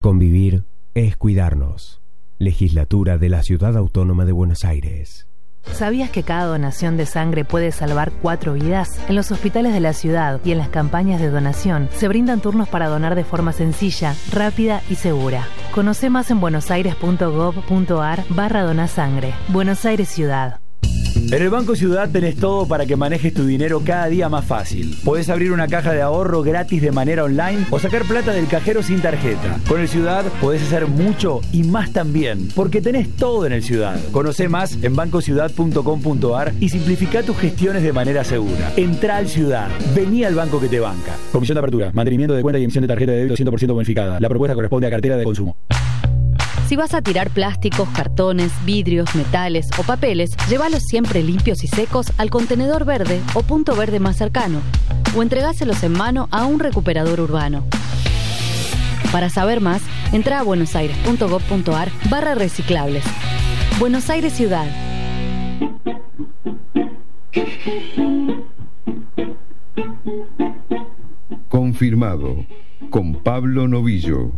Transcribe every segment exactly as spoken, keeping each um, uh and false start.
Convivir es cuidarnos. Legislatura de la Ciudad Autónoma de Buenos Aires. ¿Sabías que cada donación de sangre puede salvar cuatro vidas? En los hospitales de la ciudad y en las campañas de donación se brindan turnos para donar de forma sencilla, rápida y segura. Conoce más en buenosaires.gov.ar barra donasangre. Buenos Aires Ciudad. En el Banco Ciudad tenés todo para que manejes tu dinero cada día más fácil. Podés abrir una caja de ahorro gratis de manera online o sacar plata del cajero sin tarjeta. Con el Ciudad podés hacer mucho y más también, porque tenés todo en el Ciudad. Conocé más en banco ciudad punto com punto ar y simplificá tus gestiones de manera segura. Entrá al Ciudad. Vení al banco que te banca. Comisión de apertura, mantenimiento de cuenta y emisión de tarjeta de débito cien por ciento bonificada. La propuesta corresponde a cartera de consumo. Si vas a tirar plásticos, cartones, vidrios, metales o papeles, llévalos siempre limpios y secos al contenedor verde o punto verde más cercano, o entregáselos en mano a un recuperador urbano. Para saber más, entra a buenosaires.gov.ar barra reciclables. Buenos Aires Ciudad. Confirmado, con Pablo Novillo.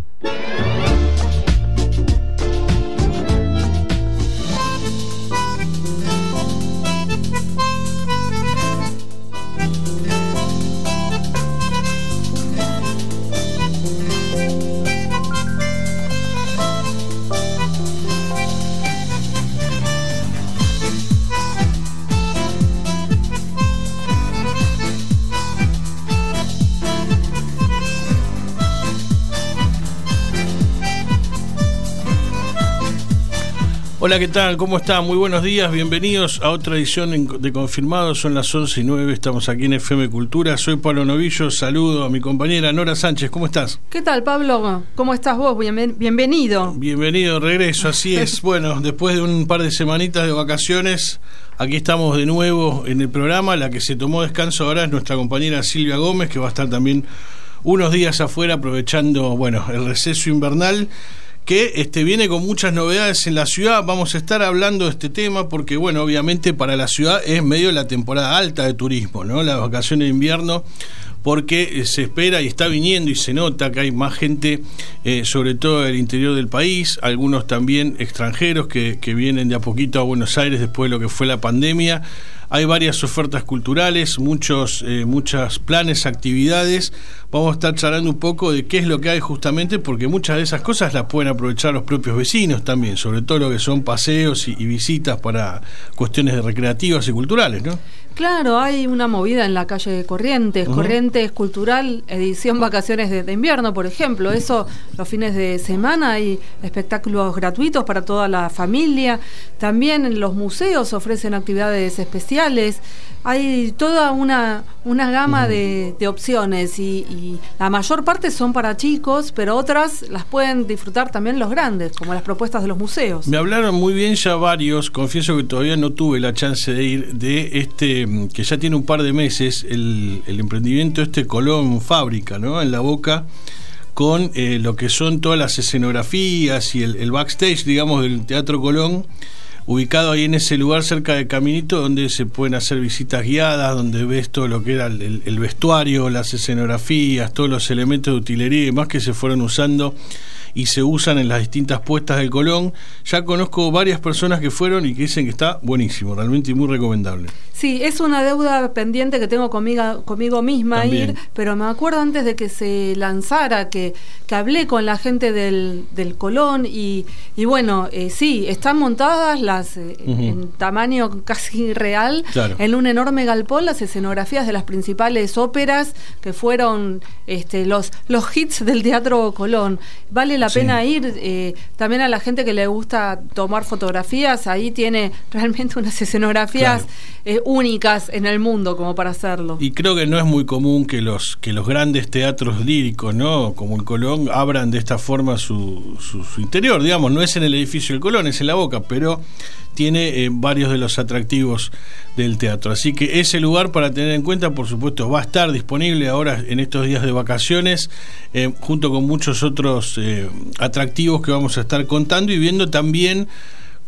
Hola, ¿qué tal? ¿Cómo están? Muy buenos días, bienvenidos a otra edición de Confirmados. Son las once y nueve, estamos aquí en F M Cultura. Soy Pablo Novillo, saludo a mi compañera Nora Sánchez. ¿Cómo estás? ¿Qué tal, Pablo? ¿Cómo estás vos? Bien, bienvenido. Bienvenido, regreso, así es. Bueno, después de un par de semanitas de vacaciones, aquí estamos de nuevo en el programa. La que se tomó descanso ahora es nuestra compañera Silvia Gómez, que va a estar también unos días afuera aprovechando, bueno, el receso invernal, que este, viene con muchas novedades en la ciudad. Vamos a estar hablando de este tema porque, bueno, obviamente para la ciudad es medio la temporada alta de turismo, ¿no? Las vacaciones de invierno, porque se espera y está viniendo y se nota que hay más gente, eh, sobre todo del interior del país, algunos también extranjeros que, que vienen de a poquito a Buenos Aires después de lo que fue la pandemia. Hay varias ofertas culturales, muchos, eh, muchos planes, actividades. Vamos a estar charlando un poco de qué es lo que hay justamente, porque muchas de esas cosas las pueden aprovechar los propios vecinos también, sobre todo lo que son paseos y, y visitas para cuestiones recreativas y culturales, ¿no? Claro, hay una movida en la calle de Corrientes, uh-huh. Corrientes Cultural, edición Vacaciones de, de Invierno, por ejemplo. Eso, los fines de semana hay espectáculos gratuitos para toda la familia. También los museos ofrecen actividades especiales. Hay toda una, una gama uh-huh. de, de opciones y, y la mayor parte son para chicos, pero otras las pueden disfrutar también los grandes, como las propuestas de los museos. Me hablaron muy bien ya varios, confieso que todavía no tuve la chance de ir, de este, que ya tiene un par de meses, el, el emprendimiento este Colón Fábrica, ¿no? En La Boca, con eh, lo que son todas las escenografías y el, el backstage, digamos, del Teatro Colón, ubicado ahí en ese lugar cerca de Caminito, donde se pueden hacer visitas guiadas, donde ves todo lo que era el, el, el vestuario, las escenografías, todos los elementos de utilería y demás que se fueron usando y se usan en las distintas puestas del Colón. Ya conozco varias personas que fueron y que dicen que está buenísimo, realmente muy recomendable. Sí, es una deuda pendiente que tengo conmigo, conmigo misma También. ir, pero me acuerdo antes de que se lanzara, que, que hablé con la gente del, del Colón y, y bueno, eh, sí, están montadas las eh, uh-huh. en tamaño casi real, claro. En un enorme galpón, las escenografías de las principales óperas que fueron este, los, los hits del Teatro Colón. Vale la pena sí. ir, eh, también a la gente que le gusta tomar fotografías, ahí tiene realmente unas escenografías claro. eh, únicas en el mundo como para hacerlo. Y creo que no es muy común que los que los grandes teatros líricos, ¿no? Como el Colón, abran de esta forma su, su, su interior, digamos, no es en el edificio del Colón, es en La Boca, pero tiene eh, varios de los atractivos del teatro. Así que ese lugar para tener en cuenta, por supuesto, va a estar disponible ahora en estos días de vacaciones, eh, junto con muchos otros eh, atractivos que vamos a estar contando y viendo también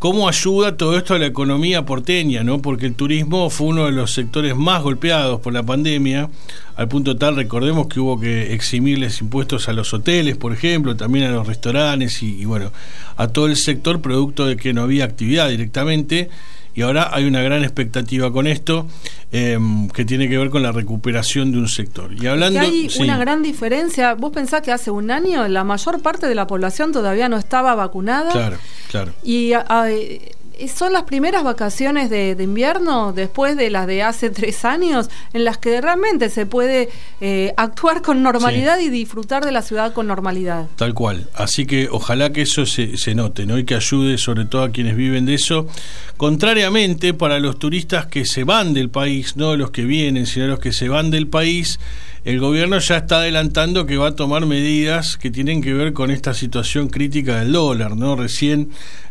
¿Cómo ayuda todo esto a la economía porteña, ¿no? Porque el turismo fue uno de los sectores más golpeados por la pandemia, al punto tal, recordemos que hubo que eximirles impuestos a los hoteles, por ejemplo, también a los restaurantes y, y bueno, a todo el sector producto de que no había actividad directamente. Y ahora hay una gran expectativa con esto, eh, que tiene que ver con la recuperación de un sector. Y hablando, que hay sí. una gran diferencia. Vos pensás que hace un año la mayor parte de la población todavía no estaba vacunada. Claro, claro. Y a, son las primeras vacaciones de, de invierno, después de las de hace tres años, en las que realmente se puede eh, actuar con normalidad sí. y disfrutar de la ciudad con normalidad. Tal cual. Así que ojalá que eso se, se note, ¿no? Y que ayude sobre todo a quienes viven de eso. Contrariamente, para los turistas que se van del país, no los que vienen, sino los que se van del país, el gobierno ya está adelantando que va a tomar medidas que tienen que ver con esta situación crítica del dólar, ¿no? Recién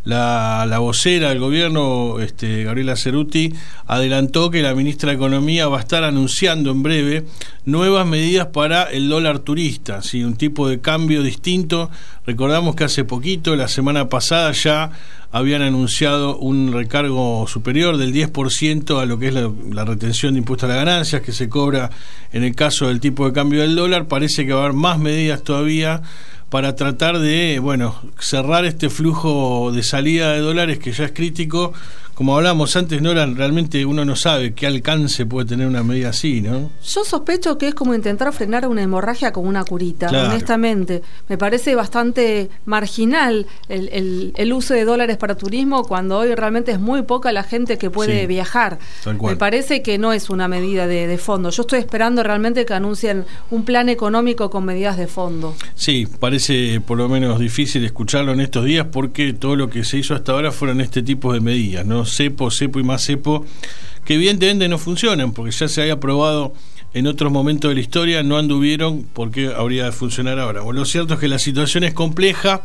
la, la vocera del gobierno, este, Gabriela Cerruti, adelantó que la ministra de Economía va a estar anunciando en breve nuevas medidas para el dólar turista, ¿sí? Un tipo de cambio distinto. Recordamos que hace poquito, la semana pasada, ya habían anunciado un recargo superior del diez por ciento a lo que es la, la retención de impuestos a las ganancias que se cobra en el caso del tipo de cambio del dólar. Parece que va a haber más medidas todavía para tratar de, bueno, cerrar este flujo de salida de dólares que ya es crítico. Como hablamos antes, Nora, realmente uno no sabe qué alcance puede tener una medida así, ¿no? Yo sospecho que es como intentar frenar una hemorragia con una curita, claro. honestamente. Me parece bastante marginal el, el, el uso de dólares para turismo cuando hoy realmente es muy poca la gente que puede sí, viajar. Tal cual. Me parece que no es una medida de, de fondo. Yo estoy esperando realmente que anuncien un plan económico con medidas de fondo. Sí, parece por lo menos difícil escucharlo en estos días porque todo lo que se hizo hasta ahora fueron este tipo de medidas, ¿no? Cepo, cepo y más cepo, que evidentemente no funcionan, porque ya se había probado en otros momentos de la historia, no anduvieron, porque habría de funcionar ahora. Bueno, lo cierto es que la situación es compleja,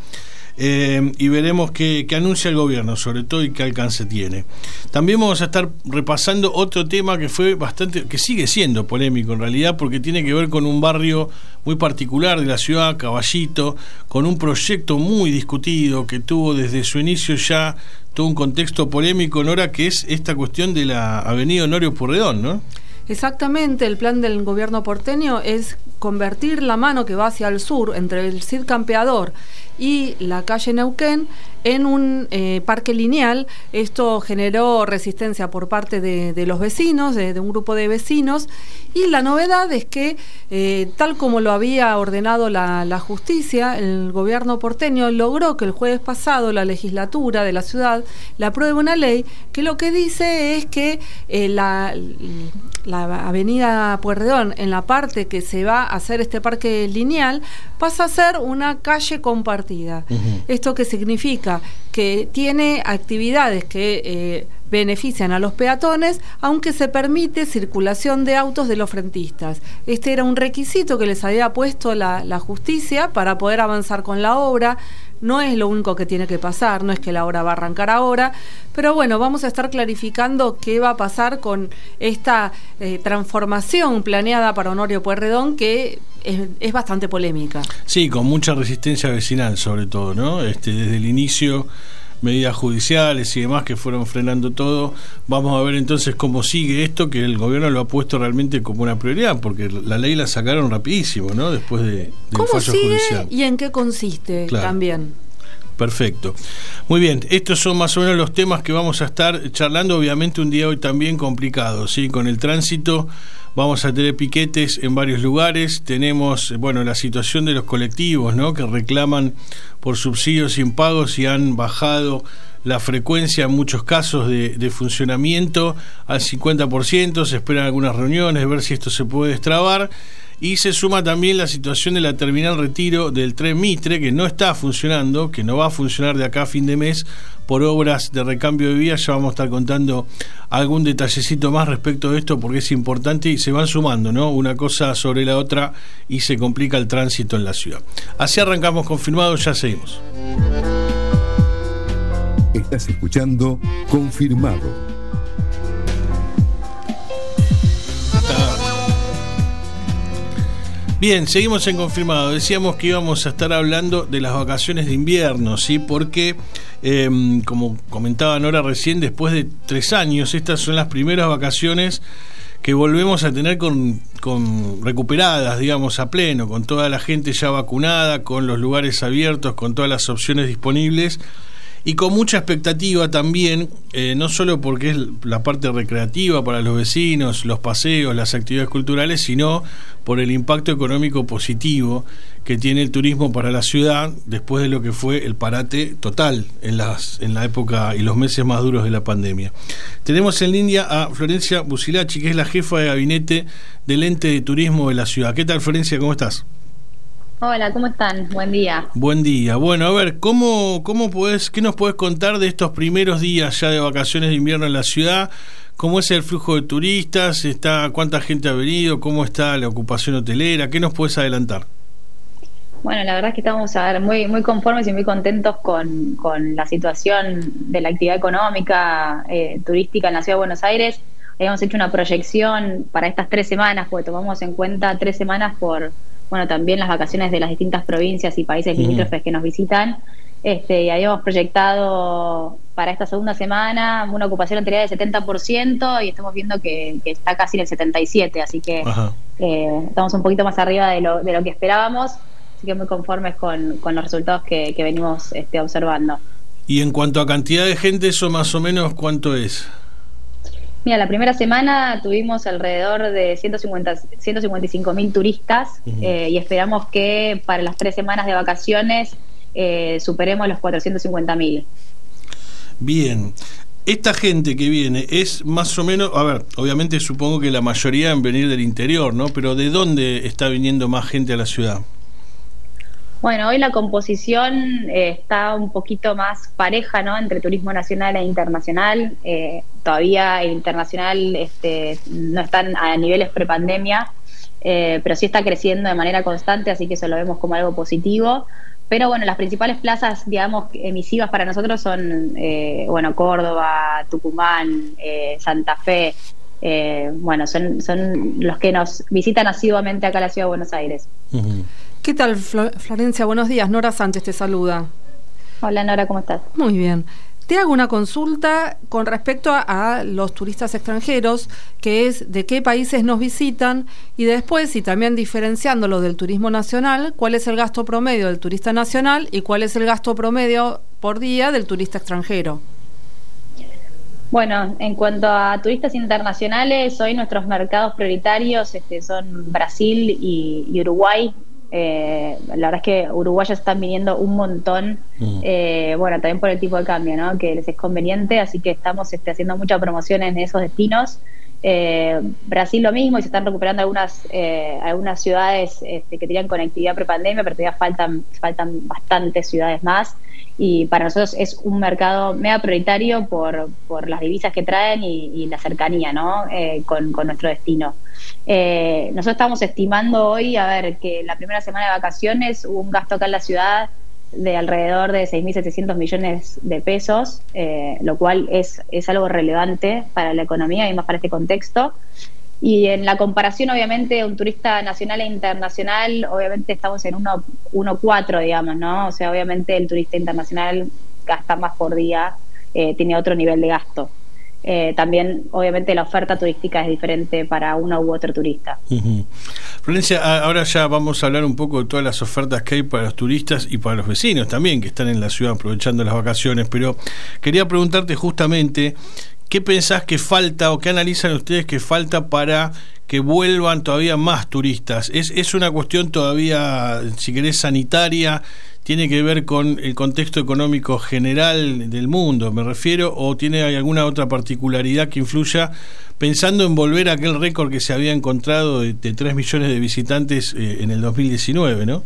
eh, y veremos qué, qué anuncia el gobierno, sobre todo, y qué alcance tiene. También vamos a estar repasando otro tema que fue bastante, que sigue siendo polémico en realidad, porque tiene que ver con un barrio muy particular de la ciudad, Caballito, con un proyecto muy discutido que tuvo desde su inicio ya todo un contexto polémico, Nora, que es esta cuestión de la avenida Honorio Pueyrredón, ¿no? Exactamente, el plan del gobierno porteño es convertir la mano que va hacia el sur, entre el Cid Campeador y la calle Neuquén, en un eh, parque lineal. Esto generó resistencia por parte de, de los vecinos, de, de un grupo de vecinos, y la novedad es que, eh, tal como lo había ordenado la, la justicia, el gobierno porteño logró que el jueves pasado la legislatura de la ciudad le apruebe una ley que lo que dice es que eh, la, la avenida Pueyrredón, en la parte que se va a hacer este parque lineal, pasa a ser una calle compartida. Uh-huh. ¿Esto qué significa? Que tiene actividades que eh, benefician a los peatones, aunque se permite circulación de autos de los frentistas. Este era un requisito que les había puesto la, la justicia para poder avanzar con la obra. No es lo único que tiene que pasar, no es que la obra va a arrancar ahora, pero bueno, vamos a estar clarificando qué va a pasar con esta eh, transformación planeada para Honorio Pueyrredón, que es, es bastante polémica. Sí, con mucha resistencia vecinal sobre todo, ¿no? Este, desde el inicio, medidas judiciales y demás que fueron frenando todo. Vamos a ver entonces cómo sigue esto, que el gobierno lo ha puesto realmente como una prioridad, porque la ley la sacaron rapidísimo, ¿no? Después de, del ¿Cómo fallo sigue judicial. Y en qué consiste? Claro. También. Perfecto. Muy bien, estos son más o menos los temas que vamos a estar charlando. Obviamente un día hoy también complicado, ¿sí? Con el tránsito vamos a tener piquetes en varios lugares. Tenemos, bueno, la situación de los colectivos, ¿no? Que reclaman por subsidios impagos y han bajado la frecuencia en muchos casos de, de funcionamiento al cincuenta por ciento. Se esperan algunas reuniones, ver si esto se puede destrabar. Y se suma también la situación de la terminal Retiro del tren Mitre, que no está funcionando, que no va a funcionar de acá a fin de mes por obras de recambio de vías. Ya vamos a estar contando algún detallecito más respecto de esto, porque es importante y se van sumando, ¿no? Una cosa sobre la otra y se complica el tránsito en la ciudad. Así arrancamos Confirmado, ya seguimos. Estás escuchando Confirmado. Bien, seguimos en Confirmado. Decíamos que íbamos a estar hablando de las vacaciones de invierno, ¿sí? Porque, eh, como comentaba Nora recién, después de tres años, estas son las primeras vacaciones que volvemos a tener con, con recuperadas, digamos, a pleno, con toda la gente ya vacunada, con los lugares abiertos, con todas las opciones disponibles. Y con mucha expectativa también, eh, no solo porque es la parte recreativa para los vecinos, los paseos, las actividades culturales, sino por el impacto económico positivo que tiene el turismo para la ciudad después de lo que fue el parate total en, las, en la época y los meses más duros de la pandemia. Tenemos en línea a Florencia Busilacci, que es la jefa de gabinete del ente de turismo de la ciudad. ¿Qué tal, Florencia? ¿Cómo estás? Hola, ¿cómo están? Buen día. Buen día. Bueno, a ver, ¿cómo, cómo podés, qué nos podés contar de estos primeros días ya de vacaciones de invierno en la ciudad? ¿Cómo es el flujo de turistas? Está, ¿cuánta gente ha venido? ¿Cómo está la ocupación hotelera? ¿Qué nos podés adelantar? Bueno, la verdad es que estamos a ver, muy muy conformes y muy contentos con, con la situación de la actividad económica eh, turística en la Ciudad de Buenos Aires. Habíamos hecho una proyección para estas tres semanas, porque tomamos en cuenta tres semanas por... bueno, también las vacaciones de las distintas provincias y países limítrofes que nos visitan, este, y habíamos proyectado para esta segunda semana una ocupación hotelera del setenta por ciento y estamos viendo que, que está casi en el setenta y siete por ciento, así que eh, estamos un poquito más arriba de lo, de lo que esperábamos, así que muy conformes con, con los resultados que, que venimos este, observando. Y en cuanto a cantidad de gente, ¿eso más o menos cuánto es? Mira, la primera semana tuvimos alrededor de ciento cincuenta, ciento cincuenta y cinco mil turistas uh-huh. eh, y esperamos que para las tres semanas de vacaciones eh, superemos los cuatrocientos cincuenta mil. Bien, esta gente que viene es más o menos, a ver, obviamente supongo que la mayoría en venir del interior, ¿no? Pero ¿de dónde está viniendo más gente a la ciudad? Bueno, hoy la composición eh, está un poquito más pareja, ¿no? Entre turismo nacional e internacional. Eh, todavía el internacional este, no están a niveles prepandemia, eh, pero sí está creciendo de manera constante, así que eso lo vemos como algo positivo. Pero bueno, las principales plazas, digamos, emisivas para nosotros son, eh, bueno, Córdoba, Tucumán, eh, Santa Fe. Eh, bueno, son, son los que nos visitan asiduamente acá a la Ciudad de Buenos Aires. Uh-huh. ¿Qué tal, Florencia? Buenos días. Nora Sánchez te saluda. Hola, Nora, ¿cómo estás? Muy bien. Te hago una consulta con respecto a, a los turistas extranjeros, que es de qué países nos visitan, y después, y también diferenciándolo del turismo nacional, cuál es el gasto promedio del turista nacional y cuál es el gasto promedio por día del turista extranjero. Bueno, en cuanto a turistas internacionales, hoy nuestros mercados prioritarios este, son Brasil y, y Uruguay. Eh, la verdad es que uruguayos están viniendo un montón, mm. eh, bueno, también por el tipo de cambio, ¿no? Que les es conveniente, así que estamos este, haciendo mucha promoción en esos destinos. Eh, Brasil lo mismo, y se están recuperando algunas eh, algunas ciudades este, que tenían conectividad prepandemia, pero todavía faltan, faltan bastantes ciudades más, y para nosotros es un mercado mega prioritario por, por las divisas que traen y, y la cercanía, ¿no? Eh, con, con nuestro destino. Eh, nosotros estamos estimando hoy, a ver, que la primera semana de vacaciones hubo un gasto acá en la ciudad de alrededor de seis mil setecientos millones de pesos, eh, lo cual es, es algo relevante para la economía y más para este contexto. Y en la comparación, obviamente, un turista nacional e internacional, obviamente estamos en uno coma cuatro, digamos, ¿no? O sea, obviamente el turista internacional gasta más por día, eh, tiene otro nivel de gasto. Eh, también, obviamente, la oferta turística es diferente para uno u otro turista. Uh-huh. Florencia, ahora ya vamos a hablar un poco de todas las ofertas que hay para los turistas y para los vecinos también, que están en la ciudad aprovechando las vacaciones, pero quería preguntarte justamente ¿qué pensás que falta o qué analizan ustedes que falta para que vuelvan todavía más turistas? ¿Es, es una cuestión todavía, si querés, sanitaria? ¿Tiene que ver con el contexto económico general del mundo, me refiero? ¿O tiene alguna otra particularidad que influya pensando en volver a aquel récord que se había encontrado de, de tres millones de visitantes eh, en el dos mil diecinueve, ¿no?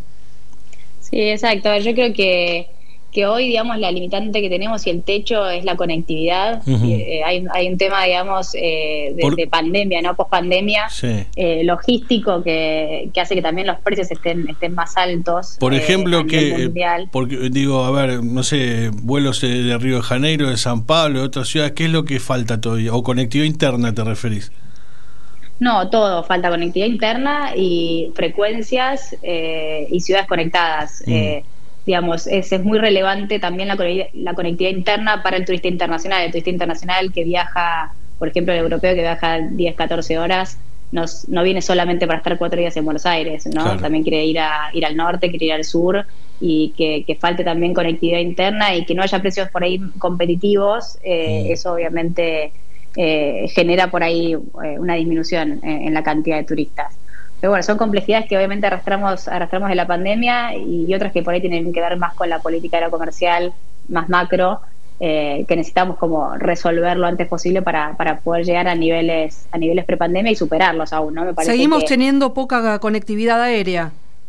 Sí, exacto. Yo creo que que hoy, digamos, la limitante que tenemos y el techo es la conectividad. Uh-huh. eh, hay, hay un tema, digamos, eh, de, Por... de pandemia, ¿no? Post-pandemia, sí. eh, logístico, que, que hace que también los precios estén estén más altos. Por ejemplo, eh, que, porque digo, a ver, no sé, vuelos de, de Río de Janeiro, de San Pablo, de otras ciudades, ¿qué es lo que falta todavía? ¿O conectividad interna te referís? No, todo, falta conectividad interna y frecuencias eh, y ciudades conectadas. Mm. Eh, digamos, es, es muy relevante también la, la conectividad interna para el turista internacional. El turista internacional que viaja, por ejemplo, el europeo que viaja diez, catorce horas, no, no viene solamente para estar cuatro días en Buenos Aires, ¿no? Claro. También quiere ir a ir al norte, quiere ir al sur, y que, que falte también conectividad interna y que no haya precios por ahí competitivos. Eh, mm. Eso obviamente eh, genera por ahí eh, una disminución en, en la cantidad de turistas. Pero bueno, son complejidades que obviamente arrastramos arrastramos de la pandemia y, y otras que por ahí tienen que ver más con la política aerocomercial, más macro, eh, que necesitamos como resolver lo antes posible para, para poder llegar a niveles a niveles prepandemia y superarlos aún, ¿no? Me parece Seguimos que, teniendo poca conectividad aérea.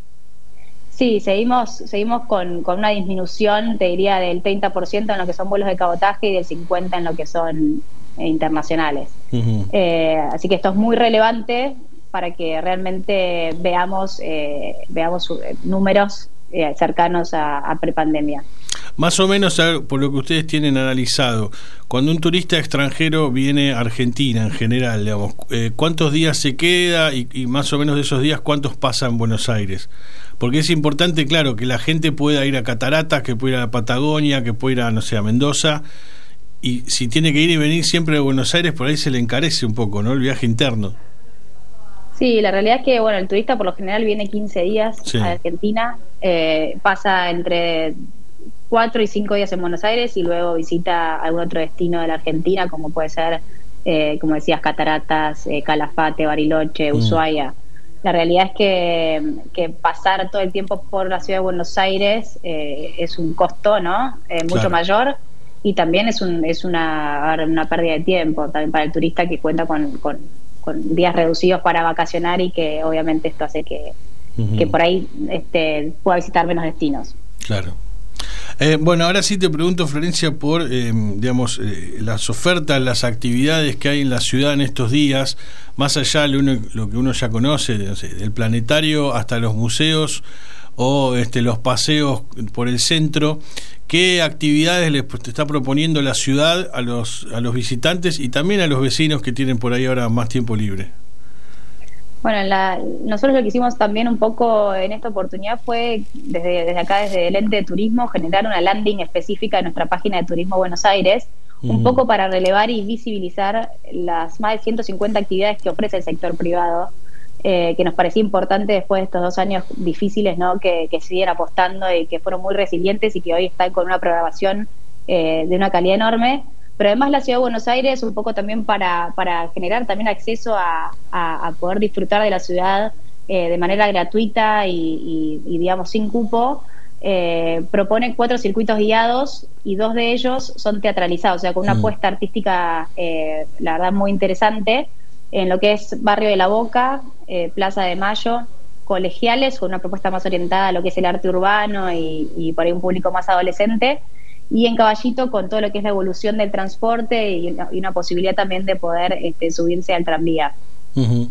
Sí, seguimos seguimos con, con una disminución, te diría, del treinta por ciento en lo que son vuelos de cabotaje y del cincuenta por ciento en lo que son eh, internacionales. Uh-huh. Eh, así que esto es muy relevante para que realmente veamos eh, veamos eh, números eh, cercanos a, a prepandemia. Más o menos, por lo que ustedes tienen analizado, cuando un turista extranjero viene a Argentina en general, digamos, eh, ¿cuántos días se queda y, y más o menos de esos días cuántos pasa en Buenos Aires? Porque es importante, claro, que la gente pueda ir a Cataratas, que pueda ir a la Patagonia, que pueda ir a, no sé, a Mendoza, y si tiene que ir y venir siempre de Buenos Aires, por ahí se le encarece un poco, ¿no?, el viaje interno. Sí, la realidad es que, bueno, el turista por lo general viene quince días sí. a Argentina, eh, pasa entre cuatro y cinco días en Buenos Aires y luego visita algún otro destino de la Argentina, como puede ser, eh, como decías, Cataratas, eh, Calafate, Bariloche, mm. Ushuaia. La realidad es que, que pasar todo el tiempo por la ciudad de Buenos Aires eh, es un costo, ¿no? Eh, mucho claro. mayor, y también es un es una, una pérdida de tiempo también para el turista que cuenta con, con, con días reducidos para vacacionar, y que obviamente esto hace que, uh-huh. que por ahí este, pueda visitar menos destinos. Claro. Eh, bueno, ahora sí te pregunto, Florencia, por eh, digamos eh, las ofertas, las actividades que hay en la ciudad en estos días, más allá de lo, uno, lo que uno ya conoce, no sé, del planetario hasta los museos o este, los paseos por el centro. ¿Qué actividades les te está proponiendo la ciudad a los a los visitantes y también a los vecinos que tienen por ahí ahora más tiempo libre? Bueno, la, nosotros lo que hicimos también un poco en esta oportunidad fue, desde, desde acá, desde el ente de turismo, generar una landing específica en nuestra página de Turismo Buenos Aires, uh-huh. un poco para relevar y visibilizar las más de ciento cincuenta actividades que ofrece el sector privado, eh, que nos parecía importante después de estos dos años difíciles, ¿no?, que, que siguen apostando y que fueron muy resilientes y que hoy están con una programación eh, de una calidad enorme. Pero además la Ciudad de Buenos Aires, un poco también para, para generar también acceso a, a, a poder disfrutar de la ciudad eh, de manera gratuita y, y, y digamos sin cupo, eh, propone cuatro circuitos guiados y dos de ellos son teatralizados, o sea, con una apuesta mm. artística, eh, la verdad, muy interesante, en lo que es Barrio de la Boca, eh, Plaza de Mayo, Colegiales, con una propuesta más orientada a lo que es el arte urbano y, y por ahí un público más adolescente, y en Caballito con todo lo que es la evolución del transporte y una, y una posibilidad también de poder este, subirse al tranvía. Uh-huh.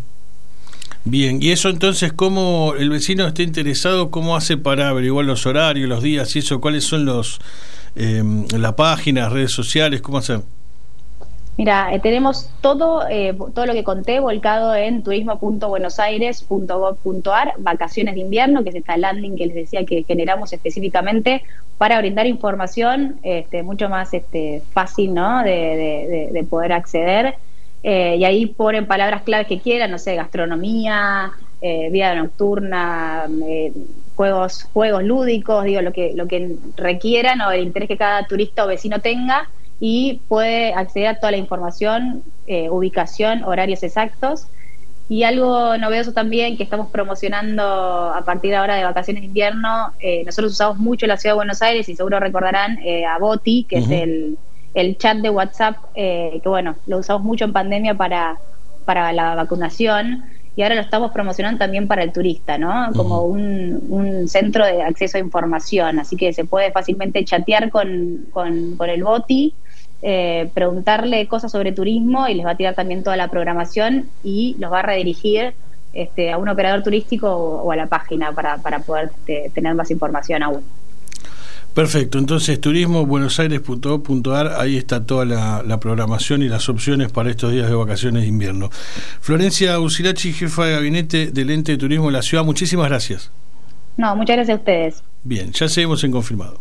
Bien, y eso entonces, ¿cómo el vecino está interesado, cómo hace para averiguar los horarios, los días y eso? ¿Cuáles son los eh, la página, redes sociales? ¿Cómo hacer? Mira, eh, tenemos todo eh, todo lo que conté volcado en turismo punto buenos aires punto gov punto ar, vacaciones de invierno, que es esta landing que les decía que generamos específicamente para brindar información este, mucho más este, fácil, ¿no?, de, de, de poder acceder. Eh, y ahí ponen palabras claves que quieran, no sé, gastronomía, eh, vida nocturna, eh, juegos juegos lúdicos, digo, lo que lo que requieran o el interés que cada turista o vecino tenga, y puede acceder a toda la información, eh, ubicación, horarios exactos. Y algo novedoso también que estamos promocionando a partir de ahora de vacaciones de invierno, eh, nosotros usamos mucho en la Ciudad de Buenos Aires y seguro recordarán eh, a Boti, que uh-huh. es el, el chat de WhatsApp, eh, que bueno, lo usamos mucho en pandemia para, para la vacunación, y ahora lo estamos promocionando también para el turista, ¿no? Como uh-huh. un, un centro de acceso a información, así que se puede fácilmente chatear con, con, con el Boti, Eh, preguntarle cosas sobre turismo y les va a tirar también toda la programación y los va a redirigir este, a un operador turístico o, o a la página para, para poder este, tener más información aún. Perfecto, entonces turismo buenos aires punto gov punto ar, ahí está toda la, la programación y las opciones para estos días de vacaciones de invierno. Florencia Usilachi, jefa de gabinete del ente de turismo de la ciudad, muchísimas gracias. No, muchas gracias a ustedes. Bien, ya seguimos en Confirmado.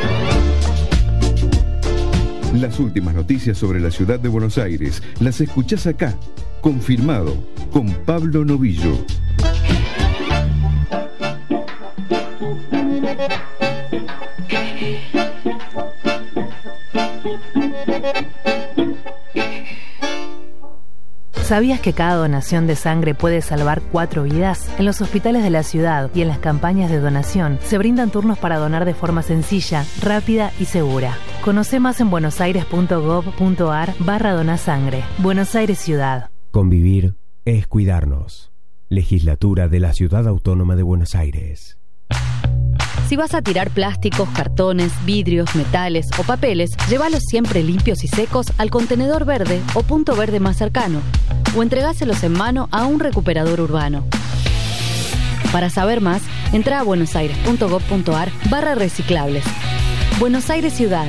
Las últimas noticias sobre la ciudad de Buenos Aires las escuchás acá. Confirmado, con Pablo Novillo. ¿Sabías que cada donación de sangre puede salvar cuatro vidas? En los hospitales de la ciudad y en las campañas de donación se brindan turnos para donar de forma sencilla, rápida y segura. Conoce más en buenosaires punto gov punto ar barra donasangre. Buenos Aires Ciudad. Convivir es cuidarnos. Legislatura de la Ciudad Autónoma de Buenos Aires. Si vas a tirar plásticos, cartones, vidrios, metales o papeles, llévalos siempre limpios y secos al contenedor verde o punto verde más cercano, o entregáselos en mano a un recuperador urbano. Para saber más, entra a buenosaires punto gov punto ar barra reciclables. Buenos Aires Ciudad.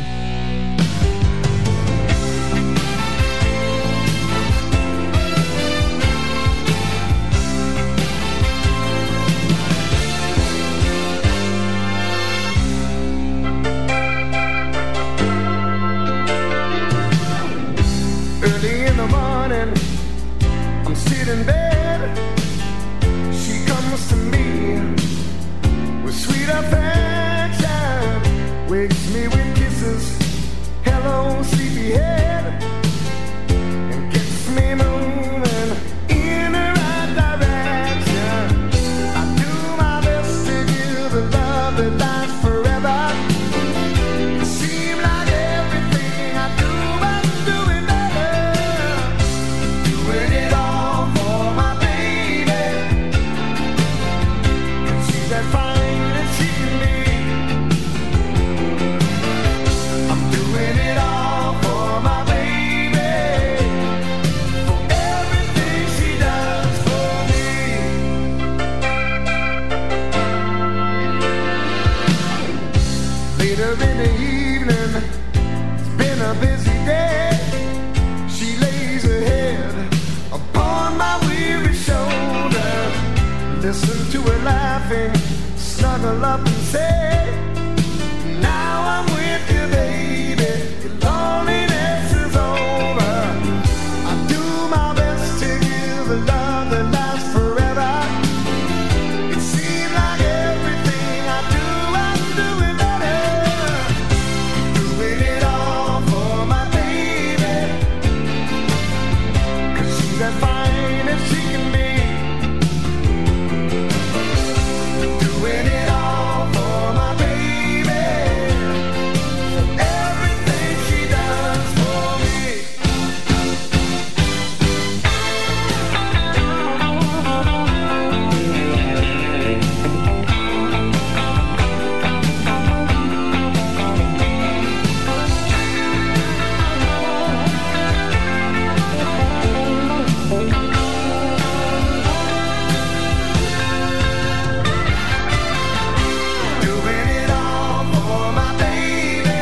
Early in the morning, I'm sitting in bed. She comes to me with sweet affection, wakes me with kisses, hello sleepyhead, and gets me moving in the right direction. I do my best to give the love that lasts forever. It seems like everything I do, I'm doing better, doing it all for my baby. And she's as fine as she can be. I'm doing it all for my baby, for everything she does for me. Later in the evening, it's been a busy day. She lays her head upon my weary shoulder. Listen to her laughing, snuggle up and say, now I'm with you, baby. Your loneliness is over. I do my best to give a love that lasts forever. It seems like everything I do, I'm doing better, doing it all for my baby. 'Cause she's as fine as she can be. Doing it all for my baby, for everything she does for me. Doing it all for my baby.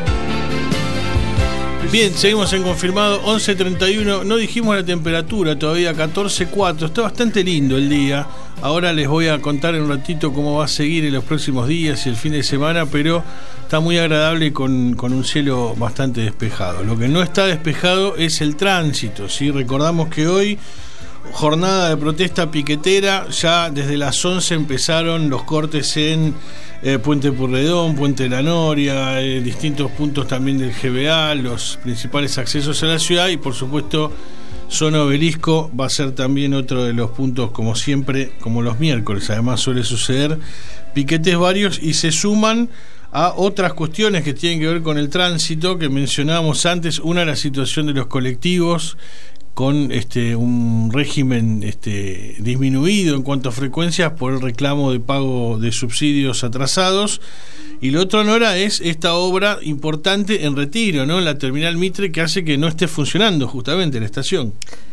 Bien, seguimos en Confirmado, once treinta y uno. No dijimos la temperatura todavía, catorce cuatro. Está bastante lindo el día. Ahora les voy a contar en un ratito cómo va a seguir en los próximos días y el fin de semana, pero está muy agradable con, con un cielo bastante despejado. Lo que no está despejado es el tránsito, ¿sí? Recordamos que hoy, jornada de protesta piquetera, ya desde las once empezaron los cortes en eh, Puente Pueyrredón, Puente de la Noria, eh, distintos puntos también del G B A, los principales accesos a la ciudad, y por supuesto Zona Obelisco va a ser también otro de los puntos, como siempre, como los miércoles. Además suele suceder piquetes varios y se suman a otras cuestiones que tienen que ver con el tránsito que mencionábamos antes. Una, la situación de los colectivos con este un régimen este disminuido en cuanto a frecuencias por el reclamo de pago de subsidios atrasados. Y lo otro, Nora, es esta obra importante en Retiro, ¿no? En la terminal Mitre, que hace que no esté funcionando justamente la estación.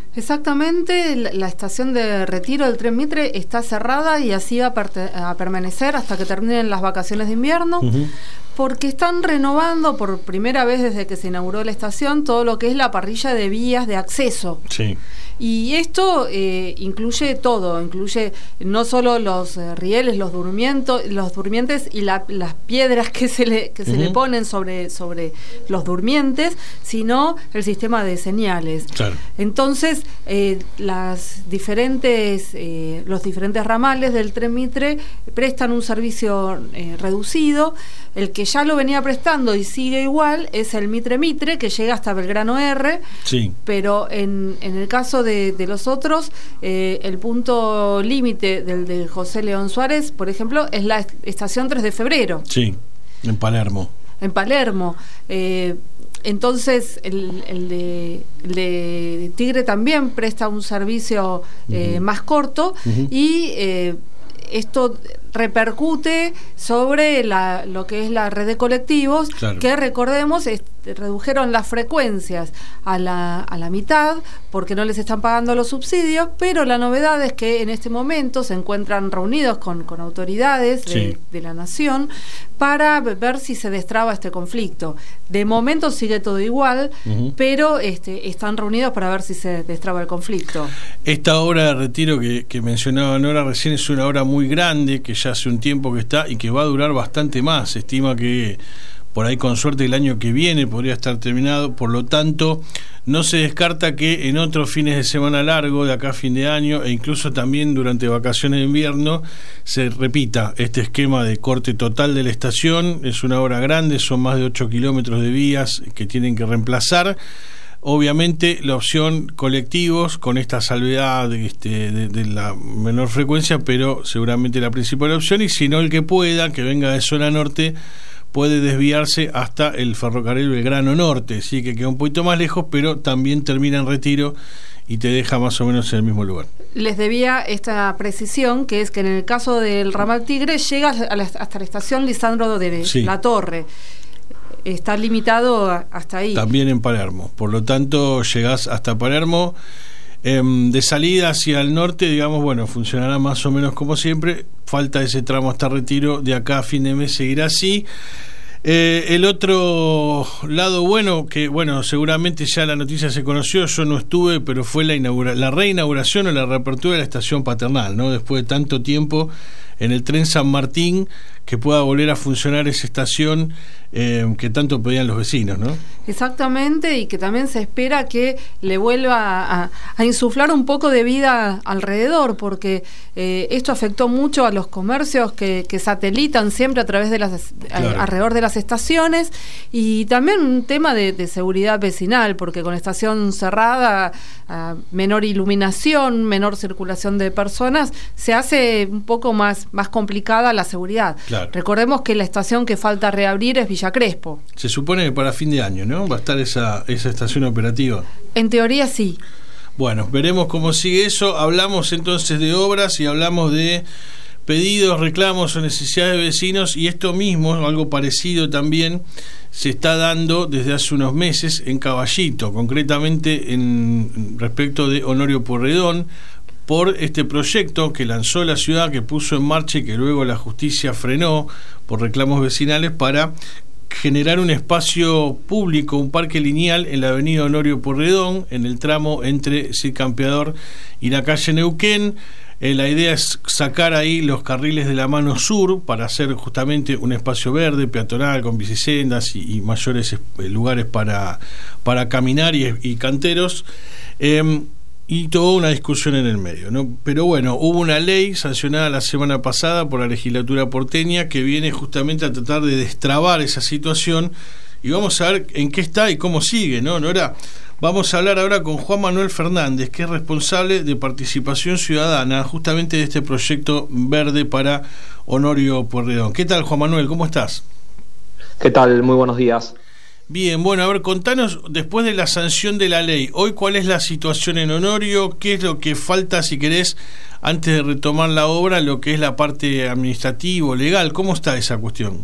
Exactamente, la, la estación de Retiro del Tren Mitre está cerrada y así va a, parte, a permanecer hasta que terminen las vacaciones de invierno, uh-huh. porque están renovando por primera vez desde que se inauguró la estación todo lo que es la parrilla de vías de acceso. Sí. Y esto eh, incluye todo, incluye no solo los eh, rieles, los durmientos, los durmientes y la, las piedras que se le que uh-huh. se le ponen sobre sobre los durmientes, sino el sistema de señales. Claro. Entonces, eh, las diferentes eh, los diferentes ramales del Tren Mitre prestan un servicio eh, reducido. El que ya lo venía prestando y sigue igual es el Mitre Mitre, que llega hasta Belgrano R. Sí. Pero en, en el caso de, de los otros, eh, el punto límite del de José León Suárez, por ejemplo, es la estación tres de febrero. Sí, en Palermo. En Palermo. Eh, entonces, el, el, de, el de Tigre también presta un servicio eh, uh-huh. más corto uh-huh. y eh, esto repercute sobre la, lo que es la red de colectivos, claro. que recordemos es, redujeron las frecuencias a la, a la mitad porque no les están pagando los subsidios, pero la novedad es que en este momento se encuentran reunidos con, con autoridades de, sí. de la nación para ver si se destraba este conflicto. De momento sigue todo igual, uh-huh. pero este, están reunidos para ver si se destraba el conflicto. Esta obra de retiro que, que mencionaba Nora recién es una obra muy grande que ya hace un tiempo que está y que va a durar bastante más. Se estima que por ahí con suerte el año que viene podría estar terminado, por lo tanto no se descarta que en otros fines de semana largo de acá a fin de año e incluso también durante vacaciones de invierno se repita este esquema de corte total de la estación. Es una obra grande, son más de ocho kilómetros de vías que tienen que reemplazar. Obviamente la opción colectivos con esta salvedad de, este, de, de la menor frecuencia, pero seguramente la principal opción, y si no el que pueda, que venga de zona norte, puede desviarse hasta el ferrocarril Belgrano Norte, sí, que queda un poquito más lejos, pero también termina en Retiro y te deja más o menos en el mismo lugar. Les debía esta precisión, que es que en el caso del ramal Tigre llega a la, hasta la estación Lisandro de sí. La Torre. Está limitado hasta ahí. También en Palermo. Por lo tanto, llegás hasta Palermo. Eh, de salida hacia el norte, digamos, bueno, funcionará más o menos como siempre. Falta ese tramo hasta Retiro. De acá a fin de mes seguirá así. Eh, el otro lado bueno, que bueno, seguramente ya la noticia se conoció, yo no estuve, pero fue la inaugura- la reinauguración o la reapertura de la estación Paternal, ¿no? Después de tanto tiempo en el tren San Martín, que pueda volver a funcionar esa estación eh, que tanto pedían los vecinos, ¿no? Exactamente, y que también se espera que le vuelva a, a insuflar un poco de vida alrededor, porque eh, esto afectó mucho a los comercios que, que satelitan siempre a través de las claro. a, alrededor de las estaciones, y también un tema de, de seguridad vecinal, porque con estación cerrada, a menor iluminación, menor circulación de personas, se hace un poco más, más complicada la seguridad. Claro. Recordemos que la estación que falta reabrir es Villa Crespo. Se supone que para fin de año, ¿no? Va a estar esa, esa estación operativa. En teoría sí. Bueno, veremos cómo sigue eso. Hablamos entonces de obras y hablamos de pedidos, reclamos o necesidades de vecinos, y esto mismo, algo parecido también, se está dando desde hace unos meses en Caballito, concretamente en respecto de Honorio Pueyrredón, por este proyecto que lanzó la ciudad, que puso en marcha y que luego la justicia frenó por reclamos vecinales, para generar un espacio público, un parque lineal en la avenida Honorio Pueyrredón, en el tramo entre Cid Campeador y la calle Neuquén. Eh, la idea es sacar ahí los carriles de la mano sur para hacer justamente un espacio verde, peatonal, con bicisendas y, y mayores eh, lugares para, para caminar y, y canteros. Eh, y toda una discusión en el medio, ¿no? Pero bueno, hubo una ley sancionada la semana pasada por la legislatura porteña que viene justamente a tratar de destrabar esa situación, y vamos a ver en qué está y cómo sigue, ¿no? Nora, vamos a hablar ahora con Juan Manuel Fernández, que es responsable de participación ciudadana justamente de este proyecto verde para Honorio Pueyrredón. ¿Qué tal, Juan Manuel? ¿Cómo estás? ¿Qué tal? Muy buenos días. Bien, bueno, a ver, contanos, después de la sanción de la ley, hoy cuál es la situación en Honorio, qué es lo que falta, si querés, antes de retomar la obra, lo que es la parte administrativa, legal, ¿cómo está esa cuestión?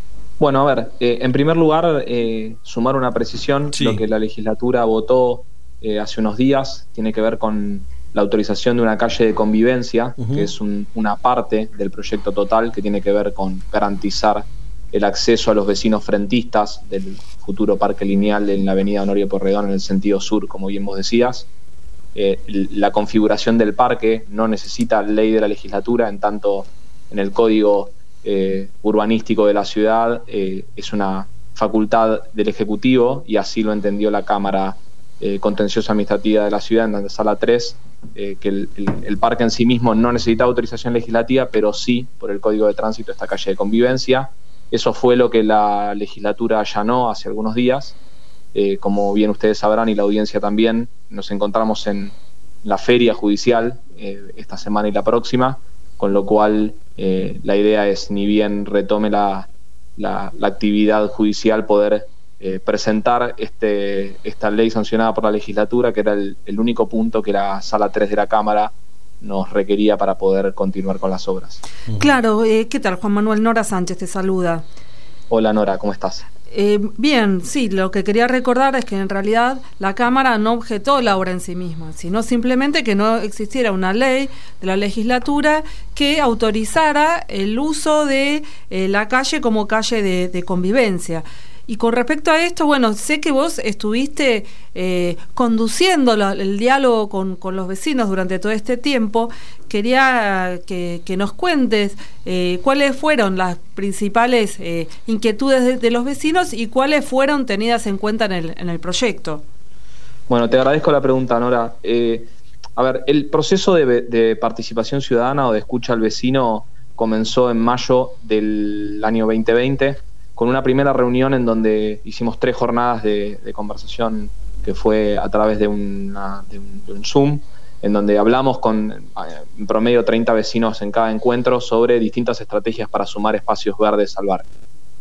Bueno, a ver, eh, en primer lugar, eh, sumar una precisión, sí. Lo que la legislatura votó eh, hace unos días, tiene que ver con la autorización de una calle de convivencia, uh-huh. que es un, una parte del proyecto total que tiene que ver con garantizar el acceso a los vecinos frentistas del futuro parque lineal en la avenida Honorio Porredón en el sentido sur, como bien vos decías. Eh, la configuración del parque no necesita ley de la legislatura, en tanto en el código eh, urbanístico de la ciudad eh, es una facultad del Ejecutivo, y así lo entendió la Cámara eh, Contenciosa Administrativa de la ciudad en la sala tres, eh, que el, el, el parque en sí mismo no necesita autorización legislativa, pero sí por el Código de Tránsito esta calle de convivencia. Eso fue lo que la legislatura allanó hace algunos días. Eh, como bien ustedes sabrán, y la audiencia también, nos encontramos en la feria judicial eh, esta semana y la próxima, con lo cual eh, la idea es, ni bien retome la, la, la actividad judicial, poder eh, presentar este, esta ley sancionada por la legislatura, que era el, el único punto que la sala tres de la Cámara nos requería para poder continuar con las obras. Claro, eh, ¿qué tal? Juan Manuel, Nora Sánchez te saluda. Hola Nora, ¿cómo estás? Eh, bien, sí, lo que quería recordar es que en realidad la Cámara no objetó la obra en sí misma, sino simplemente que no existiera una ley de la legislatura que autorizara el uso de eh, la calle como calle de, de convivencia. Y con respecto a esto, bueno, sé que vos estuviste eh, conduciendo la, el diálogo con, con los vecinos durante todo este tiempo. Quería que, que nos cuentes eh, cuáles fueron las principales eh, inquietudes de, de los vecinos y cuáles fueron tenidas en cuenta en el, en el proyecto. Bueno, te agradezco la pregunta, Nora. Eh, a ver, el proceso de, de participación ciudadana o de escucha al vecino comenzó en mayo del año veinte veinte, con una primera reunión en donde hicimos tres jornadas de, de conversación, que fue a través de, una, de, un, de un Zoom, en donde hablamos con en promedio treinta vecinos en cada encuentro sobre distintas estrategias para sumar espacios verdes al barrio.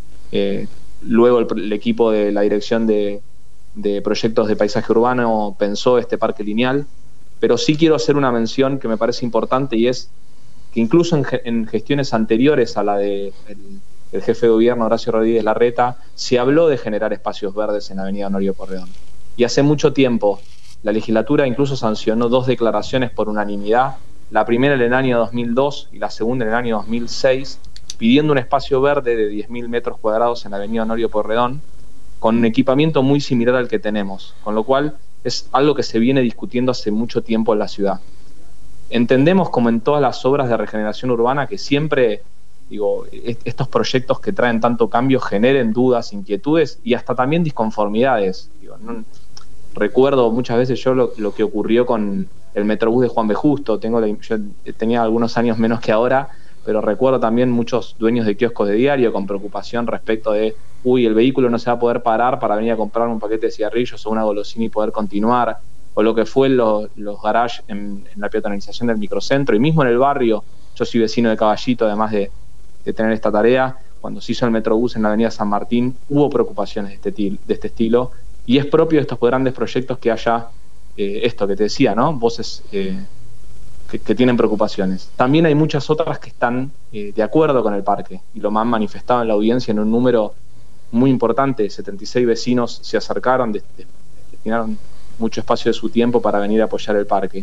Eh, luego el, el equipo de la Dirección de, de Proyectos de Paisaje Urbano pensó este parque lineal, pero sí quiero hacer una mención que me parece importante, y es que incluso en, en gestiones anteriores a la de el, el jefe de gobierno Horacio Rodríguez Larreta, se habló de generar espacios verdes en la avenida Honorio Porredón. Y hace mucho tiempo la legislatura incluso sancionó dos declaraciones por unanimidad, la primera en el año dos mil dos y la segunda en el año dos mil seis, pidiendo un espacio verde de diez mil metros cuadrados en la avenida Honorio Porredón, con un equipamiento muy similar al que tenemos, con lo cual es algo que se viene discutiendo hace mucho tiempo en la ciudad. Entendemos, como en todas las obras de regeneración urbana, que siempre digo, estos proyectos que traen tanto cambio generen dudas, inquietudes y hasta también disconformidades. Digo, no, recuerdo muchas veces yo lo, lo que ocurrió con el Metrobús de Juan B. Justo. Tengo la, yo tenía algunos años menos que ahora, pero recuerdo también muchos dueños de kioscos de diario con preocupación respecto de, uy, el vehículo no se va a poder parar para venir a comprar un paquete de cigarrillos o una golosina y poder continuar, o lo que fue lo, los garages en, en la peatonalización del microcentro, y mismo en el barrio. Yo soy vecino de Caballito, además de de tener esta tarea. Cuando se hizo el Metrobús en la avenida San Martín, hubo preocupaciones de este, de este estilo, y es propio de estos grandes proyectos que haya eh, esto que te decía, ¿no? Voces eh, que, que tienen preocupaciones. También hay muchas otras que están eh, de acuerdo con el parque, y lo han manifestado en la audiencia en un número muy importante. setenta y seis vecinos se acercaron, de, de, destinaron mucho espacio de su tiempo para venir a apoyar el parque.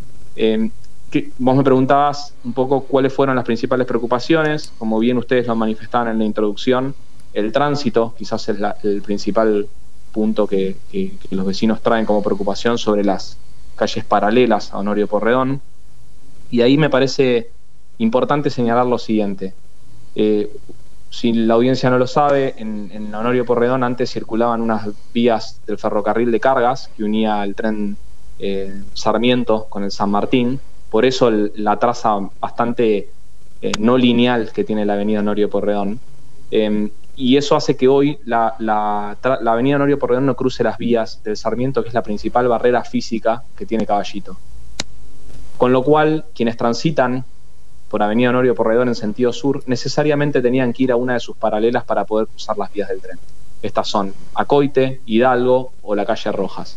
Eh, Que vos me preguntabas un poco cuáles fueron las principales preocupaciones. Como bien ustedes lo manifestaban en la introducción, el tránsito quizás es la, el principal punto que, que, que los vecinos traen como preocupación sobre las calles paralelas a Honorio Porredón. Y ahí me parece importante señalar lo siguiente. Eh, si la audiencia no lo sabe, en, en Honorio Porredón antes circulaban unas vías del ferrocarril de cargas que unía el tren eh, Sarmiento con el San Martín. Por eso el, la traza bastante eh, no lineal que tiene la avenida Honorio Porredón. Eh, y eso hace que hoy la, la, la avenida Honorio Porredón no cruce las vías del Sarmiento, que es la principal barrera física que tiene Caballito. Con lo cual, quienes transitan por avenida Honorio Porredón en sentido sur, necesariamente tenían que ir a una de sus paralelas para poder cruzar las vías del tren. Estas son Acoite, Hidalgo o la calle Rojas.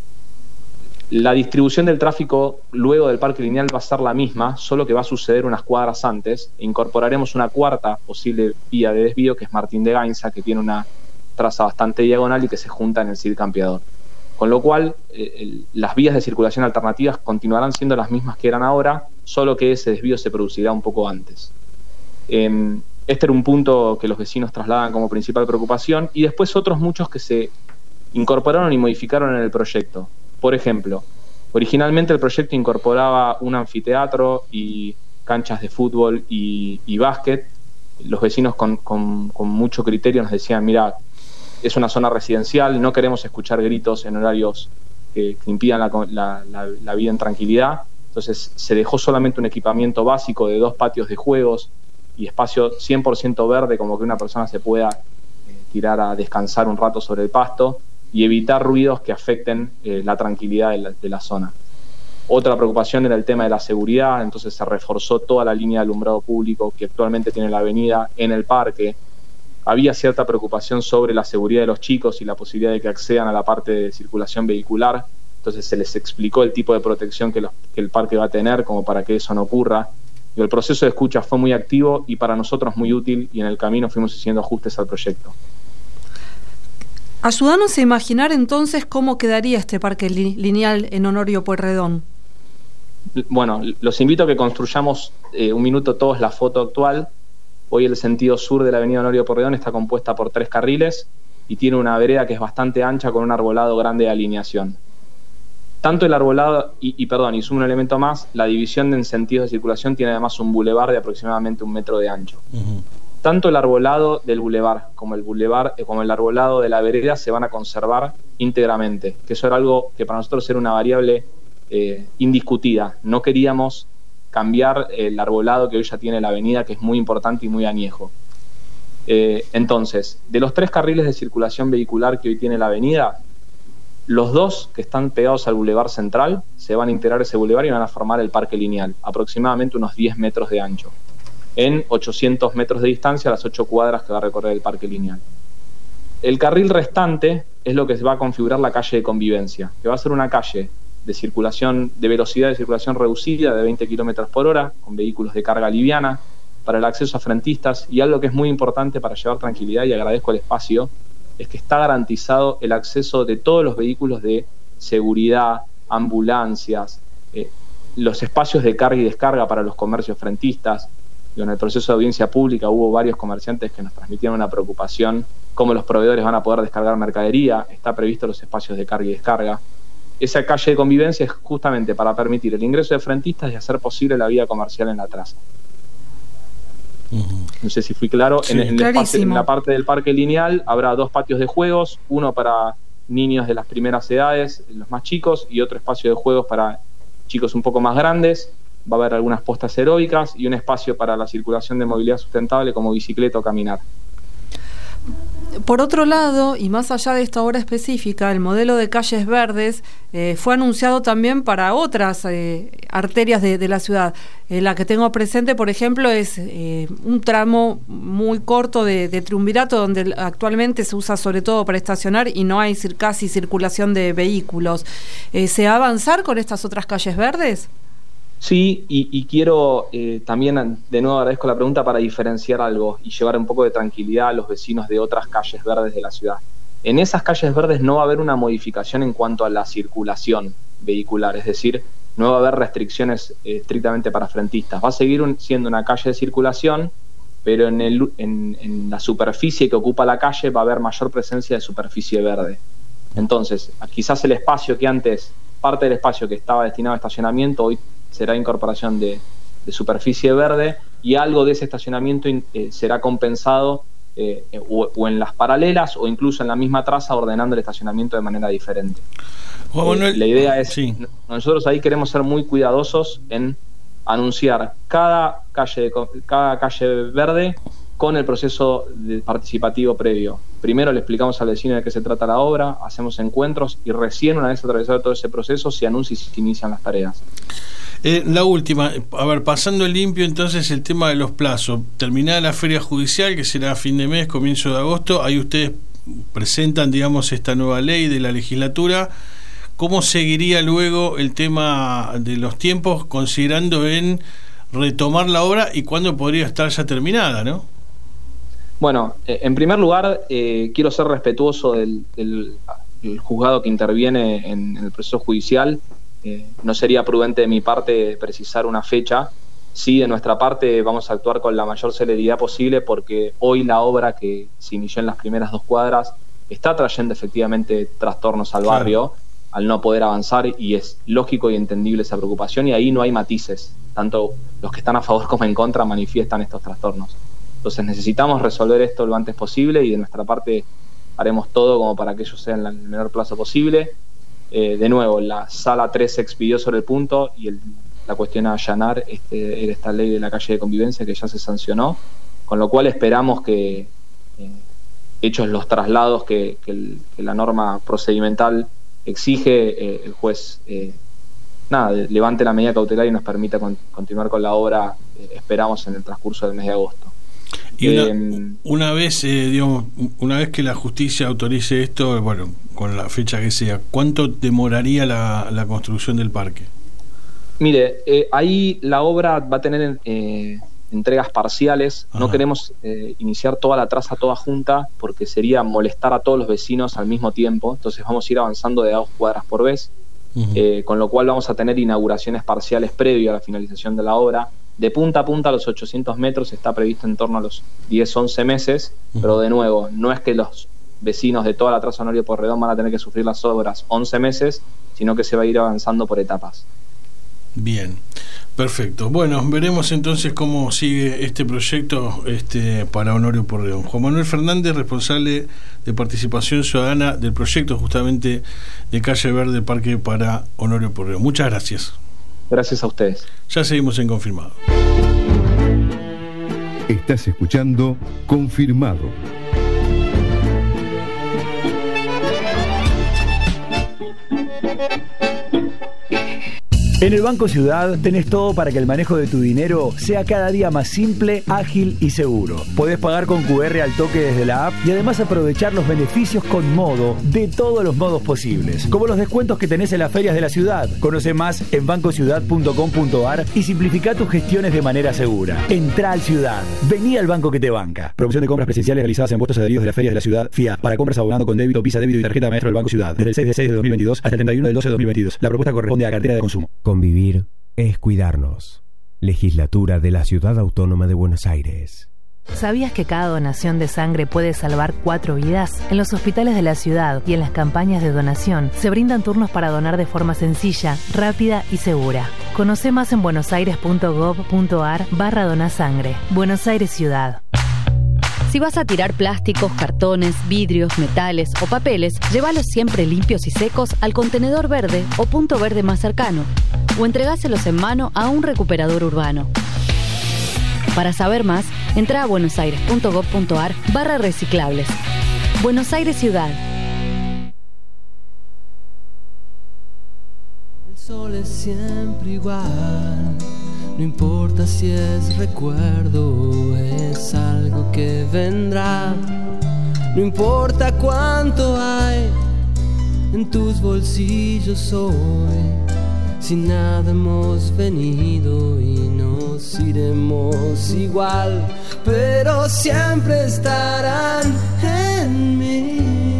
La distribución del tráfico luego del parque lineal va a ser la misma, solo que va a suceder unas cuadras antes. Incorporaremos una cuarta posible vía de desvío, que es Martín de Gainza, que tiene una traza bastante diagonal y que se junta en el Cid Campeador. Con lo cual, eh, el, las vías de circulación alternativas continuarán siendo las mismas que eran ahora, solo que ese desvío se producirá un poco antes. Eh, este era un punto que los vecinos trasladan como principal preocupación, y después otros muchos que se incorporaron y modificaron en el proyecto. Por ejemplo, originalmente el proyecto incorporaba un anfiteatro y canchas de fútbol y, y básquet. Los vecinos con, con, con mucho criterio nos decían, mira, es una zona residencial, no queremos escuchar gritos en horarios que, que impidan la, la, la, la vida en tranquilidad. Entonces se dejó solamente un equipamiento básico de dos patios de juegos y espacio cien por ciento verde, como que una persona se pueda eh, tirar a descansar un rato sobre el pasto y evitar ruidos que afecten eh, la tranquilidad de la, de la zona. Otra preocupación era el tema de la seguridad, entonces se reforzó toda la línea de alumbrado público que actualmente tiene la avenida en el parque. Había cierta preocupación sobre la seguridad de los chicos y la posibilidad de que accedan a la parte de circulación vehicular, entonces se les explicó el tipo de protección que, los, que el parque va a tener como para que eso no ocurra. Y el proceso de escucha fue muy activo y para nosotros muy útil, y en el camino fuimos haciendo ajustes al proyecto. Ayúdanos a imaginar entonces cómo quedaría este parque li- lineal en Honorio Pueyrredón. Bueno, los invito a que construyamos eh, un minuto todos la foto actual. Hoy el sentido sur de la avenida Honorio Pueyrredón está compuesta por tres carriles y tiene una vereda que es bastante ancha con un arbolado grande de alineación. Tanto el arbolado, y, y perdón, y sumo un elemento más, la división en sentidos de circulación tiene además un bulevar de aproximadamente un metro de ancho. Uh-huh. Tanto el arbolado del bulevar como el bulevar, eh, como el arbolado de la vereda se van a conservar íntegramente, que eso era algo que para nosotros era una variable eh, indiscutida. No queríamos cambiar el arbolado que hoy ya tiene la avenida, que es muy importante y muy añejo. Eh, entonces, de los tres carriles de circulación vehicular que hoy tiene la avenida, los dos que están pegados al bulevar central se van a integrar ese bulevar y van a formar el parque lineal, aproximadamente unos diez metros de ancho, en ochocientos metros de distancia, las ocho cuadras que va a recorrer el parque lineal. El carril restante es lo que se va a configurar la calle de convivencia, que va a ser una calle de circulación, de velocidad de circulación reducida de veinte kilómetros por hora, con vehículos de carga liviana, para el acceso a frentistas, y algo que es muy importante para llevar tranquilidad, y agradezco el espacio, es que está garantizado el acceso de todos los vehículos de seguridad, ambulancias, eh, los espacios de carga y descarga para los comercios frentistas. Y en el proceso de audiencia pública hubo varios comerciantes que nos transmitieron una preocupación, cómo los proveedores van a poder descargar mercadería, está previsto los espacios de carga y descarga. Esa calle de convivencia es justamente para permitir el ingreso de frentistas y hacer posible la vida comercial en la traza. No sé si fui claro. Sí, en, en, el espacio, en la parte del parque lineal habrá dos patios de juegos, uno para niños de las primeras edades, los más chicos, y otro espacio de juegos para chicos un poco más grandes. Va a haber algunas postas aeróbicas y un espacio para la circulación de movilidad sustentable como bicicleta o caminar. Por otro lado, y más allá de esta obra específica, el modelo de calles verdes eh, fue anunciado también para otras eh, arterias de, de la ciudad. Eh, la que tengo presente, por ejemplo, es eh, un tramo muy corto de, de Triunvirato, donde actualmente se usa sobre todo para estacionar y no hay cir- casi circulación de vehículos. Eh, ¿Se va a avanzar con estas otras calles verdes? Sí, y, y quiero eh, también, de nuevo agradezco la pregunta para diferenciar algo y llevar un poco de tranquilidad a los vecinos de otras calles verdes de la ciudad. En esas calles verdes no va a haber una modificación en cuanto a la circulación vehicular, es decir, no va a haber restricciones eh, estrictamente para frentistas. Va a seguir un, siendo una calle de circulación, pero en, el, en, en la superficie que ocupa la calle va a haber mayor presencia de superficie verde. Entonces, quizás el espacio que antes, parte del espacio que estaba destinado a estacionamiento, hoy será incorporación de, de superficie verde, y algo de ese estacionamiento eh, será compensado eh, o, o en las paralelas o incluso en la misma traza, ordenando el estacionamiento de manera diferente. Bueno, eh, la idea es, sí. Nosotros ahí queremos ser muy cuidadosos en anunciar cada calle, cada calle verde con el proceso de participativo previo. Primero le explicamos al vecino de qué se trata la obra, hacemos encuentros y recién, una vez atravesado todo ese proceso, se anuncia y se inician las tareas. Eh, la última, a ver, pasando limpio entonces el tema de los plazos. Terminada la feria judicial, que será a fin de mes, comienzo de agosto, ahí ustedes presentan, digamos, esta nueva ley de la legislatura. ¿Cómo seguiría luego el tema de los tiempos, considerando en retomar la obra y cuándo podría estar ya terminada, no? Bueno, eh, en primer lugar, eh, quiero ser respetuoso del, del, el juzgado que interviene en, en el proceso judicial. Eh, no sería prudente de mi parte precisar una fecha. Sí, de nuestra parte vamos a actuar con la mayor celeridad posible, porque hoy la obra que se inició en las primeras dos cuadras está trayendo efectivamente trastornos al barrio, claro, al no poder avanzar, y es lógico y entendible esa preocupación, y ahí no hay matices. Tanto los que están a favor como en contra manifiestan estos trastornos. Entonces necesitamos resolver esto lo antes posible, y de nuestra parte haremos todo como para que ello sea en el menor plazo posible. Eh, de nuevo, la sala tres se expidió sobre el punto, y el, la cuestión a allanar este, era esta ley de la calle de convivencia que ya se sancionó, con lo cual esperamos que, eh, hechos los traslados que, que, el, que la norma procedimental exige, eh, el juez eh, nada, levante la medida cautelar y nos permita con, continuar con la obra, eh, esperamos en el transcurso del mes de agosto. Y una, eh, una vez, eh, digamos, una vez que la justicia autorice esto, bueno, con la fecha que sea, ¿cuánto demoraría la, la construcción del parque? Mire, eh, ahí la obra va a tener eh, entregas parciales. Ajá. No queremos eh, iniciar toda la traza toda junta, porque sería molestar a todos los vecinos al mismo tiempo. Entonces vamos a ir avanzando de dos cuadras por vez, uh-huh. eh, con lo cual vamos a tener inauguraciones parciales previo a la finalización de la obra. De punta a punta, a los ochocientos metros, está previsto en torno a los diez, once meses, uh-huh. pero de nuevo, no es que los vecinos de toda la traza Honorio Pueyrredón van a tener que sufrir las obras once meses, sino que se va a ir avanzando por etapas. Bien, perfecto. Bueno, veremos entonces cómo sigue este proyecto este, para Honorio Pueyrredón. Juan Manuel Fernández, responsable de participación ciudadana del proyecto justamente de Calle Verde Parque para Honorio Pueyrredón. Muchas gracias. Gracias a ustedes. Ya seguimos en Confirmado. Estás escuchando Confirmado. En el Banco Ciudad tenés todo para que el manejo de tu dinero sea cada día más simple, ágil y seguro. Podés pagar con cu erre al toque desde la app y además aprovechar los beneficios con Modo de todos los modos posibles, como los descuentos que tenés en las ferias de la ciudad. Conoce más en banco ciudad punto com punto ar y simplifica tus gestiones de manera segura. Entrá al Ciudad. Vení al banco que te banca. Promoción de compras presenciales realizadas en puestos adheridos de las ferias de la ciudad F I A para compras abonando con débito, Visa, débito y tarjeta maestro del Banco Ciudad. Desde el seis de seis de dos mil veintidós hasta el treinta y uno del doce de dos mil veintidós. La propuesta corresponde a cartera de consumo. Convivir es cuidarnos. Legislatura de la Ciudad Autónoma de Buenos Aires. ¿Sabías que cada donación de sangre puede salvar cuatro vidas? En los hospitales de la ciudad y en las campañas de donación se brindan turnos para donar de forma sencilla, rápida y segura. Conoce más en buenosaires punto gov punto ar barra donasangre. Buenos Aires Ciudad. Si vas a tirar plásticos, cartones, vidrios, metales o papeles, llévalos siempre limpios y secos al contenedor verde o punto verde más cercano, o entregáselos en mano a un recuperador urbano. Para saber más, entra a buenosaires punto gov punto ar barra reciclables. Buenos Aires Ciudad. El sol es siempre igual. No importa si es recuerdo o es algo que vendrá. No importa cuánto hay en tus bolsillos hoy. Si nada hemos venido y nos iremos igual, pero siempre estarán en mí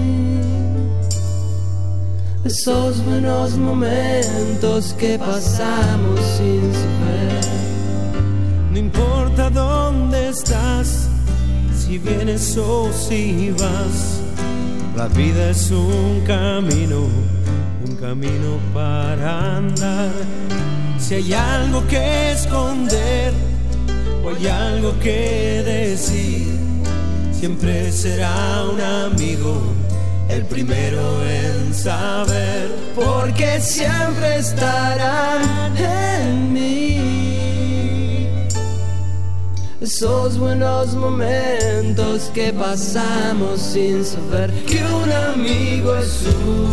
esos buenos momentos que pasamos sin saber. No importa dónde estás, si vienes o si vas, la vida es un camino, un camino para andar. Si hay algo que esconder o hay algo que decir, siempre será un amigo el primero en saber, porque siempre estarán en mí esos buenos momentos que pasamos sin saber que un amigo es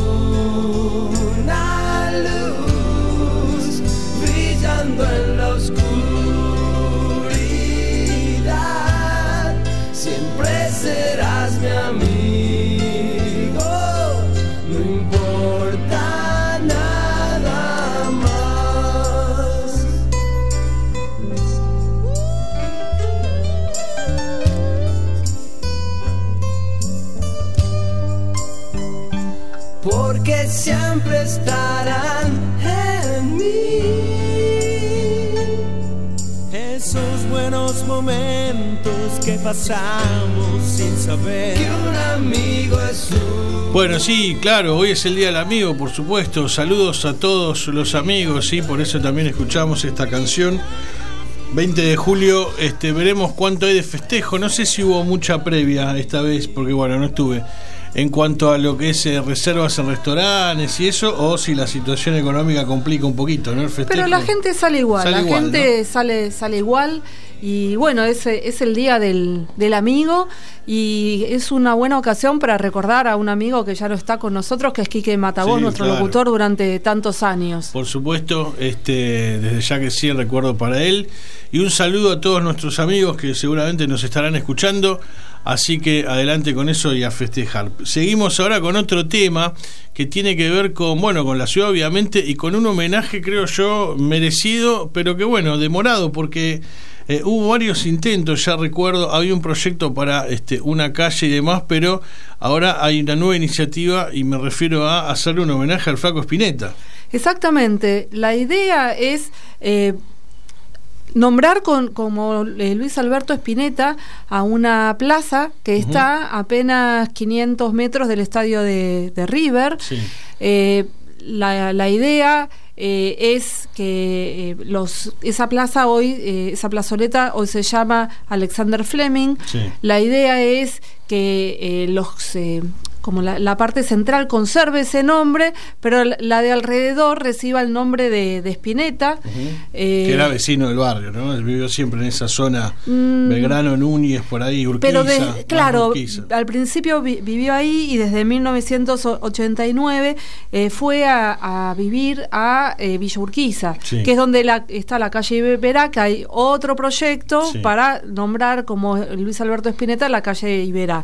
una luz brillando en la oscuridad. Siempre serás mi amigo. porque siempre estarán en mí. Esos buenos momentos que pasamos sin saber que un amigo es un... Bueno, sí, claro, hoy es el Día del Amigo, por supuesto. Saludos a todos los amigos, sí, por eso también escuchamos esta canción. veinte de julio, este, veremos cuánto hay de festejo. No sé si hubo mucha previa esta vez, porque bueno, no estuve. En cuanto a lo que es eh, reservas en restaurantes y eso, o si la situación económica complica un poquito, ¿no? El festejo. Pero la gente sale igual, sale la igual, gente ¿no? sale, sale igual. Y bueno, es, es el día del, del amigo y es una buena ocasión para recordar a un amigo que ya no está con nosotros, que es Quique Matagós, Sí, nuestro claro. locutor durante tantos años. Por supuesto, este, desde ya que sí, recuerdo para él. Y un saludo a todos nuestros amigos que seguramente nos estarán escuchando. Así que adelante con eso y a festejar. Seguimos ahora con otro tema que tiene que ver con, bueno, con la ciudad obviamente y con un homenaje, creo yo, merecido, pero que bueno, demorado, porque eh, hubo varios intentos, ya recuerdo, había un proyecto para este, una calle y demás, pero ahora hay una nueva iniciativa y me refiero a hacerle un homenaje al Flaco Spinetta. Exactamente, la idea es... Eh, nombrar con, como eh, Luis Alberto Spinetta a una plaza que uh-huh. está a apenas quinientos metros del estadio de, de River. Sí. Eh, la, la idea eh, es que eh, los esa plaza hoy, eh, esa plazoleta hoy se llama Alexander Fleming. Sí. La idea es que eh, los... Eh, como la, la parte central conserve ese nombre, pero la de alrededor reciba el nombre de, de Spinetta. Uh-huh. eh, que era vecino del barrio, ¿no? Él vivió siempre en esa zona, mm, Belgrano, Núñez, por ahí, Urquiza. Pero de, claro, Urquiza. Al principio vi, vivió ahí y desde mil novecientos ochenta y nueve eh, fue a, a vivir a eh, Villa Urquiza, Sí. que es donde la, está la calle Iberá, que hay otro proyecto Sí. para nombrar como Luis Alberto Spinetta la calle Iberá.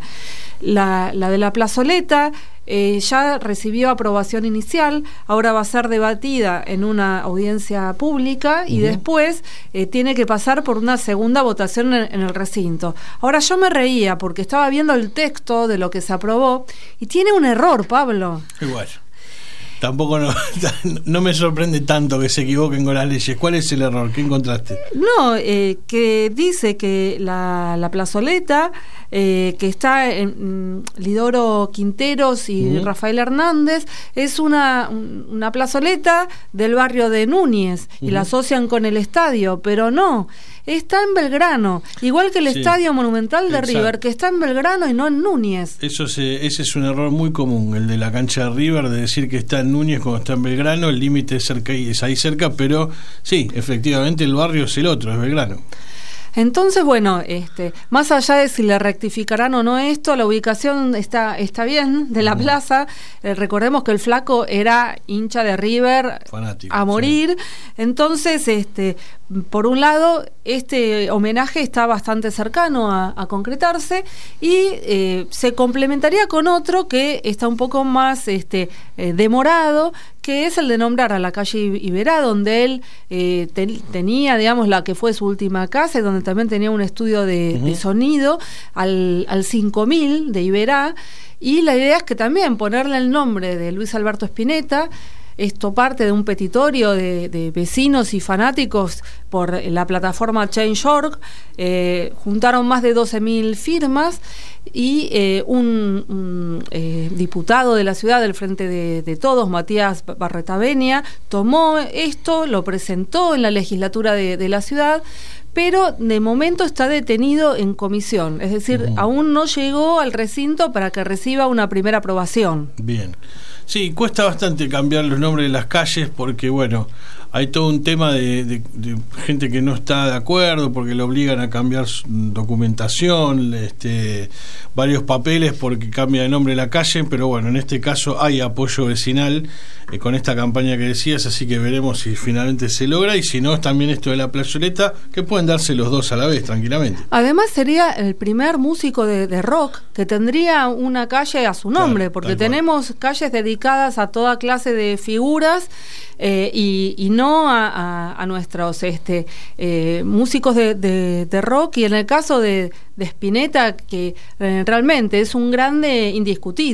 La, la de la plazoleta eh, ya recibió aprobación inicial, ahora va a ser debatida en una audiencia pública y Uh-huh. después eh, tiene que pasar por una segunda votación en, en el recinto. Ahora yo me reía porque estaba viendo el texto de lo que se aprobó y tiene un error, Pablo. Igual. Tampoco no, no me sorprende tanto que se equivoquen con las leyes. ¿Cuál es el error? ¿Qué encontraste? No, eh, que dice que la, la plazoleta eh, que está en mm, Lidoro Quinteros y Uh-huh. Rafael Hernández es una, un- una plazoleta del barrio de Núñez y Uh-huh. la asocian con el estadio, pero no, está en Belgrano, igual que el Sí. Estadio Monumental de Exacto. River, que está en Belgrano y no en Núñez. Eso se, ese es un error muy común, el de la cancha de River, de decir que está en Núñez cuando está en Belgrano. El límite es, cerca, es ahí cerca, pero sí, efectivamente el barrio es el otro, es Belgrano. Entonces, bueno, este, más allá de si le rectificarán o no esto, la ubicación está, está bien de la Ujú. plaza. Eh, recordemos que el Flaco era hincha de River Fanático, a morir. Entonces, este, por un lado, este homenaje está bastante cercano a, a concretarse y eh, se complementaría con otro que está un poco más este, eh, demorado, que es el de nombrar a la calle Iberá, donde él eh, ten- tenía, digamos, la que fue su última casa, y donde también tenía un estudio de, Ujú. de sonido, al, al cinco mil de Iberá, y la idea es que también ponerle el nombre de Luis Alberto Spinetta. Esto parte de un petitorio de, de vecinos y fanáticos por la plataforma Change punto org. Eh, juntaron más de doce mil firmas y eh, un, un eh, diputado de la ciudad del Frente de, de Todos, Matías Barretavenia, tomó esto, lo presentó en la legislatura de, de la ciudad, pero de momento está detenido en comisión, es decir, Ujú. aún no llegó al recinto para que reciba una primera aprobación. Bien. Sí, cuesta bastante cambiar los nombres de las calles porque, bueno, hay todo un tema de, de, de gente que no está de acuerdo porque le obligan a cambiar su documentación, este, varios papeles porque cambia de nombre la calle, pero bueno, en este caso hay apoyo vecinal eh, con esta campaña que decías, así que veremos si finalmente se logra y si no, también esto de la plazoleta, que pueden darse los dos a la vez tranquilamente. Además sería el primer músico de, de rock que tendría una calle a su nombre, Claro, porque tal cual. tenemos calles dedicadas a toda clase de figuras eh, y, y no a, a, a nuestros este, eh, músicos de, de, de rock, y en el caso de, de Spinetta, que eh, realmente es un grande indiscutido.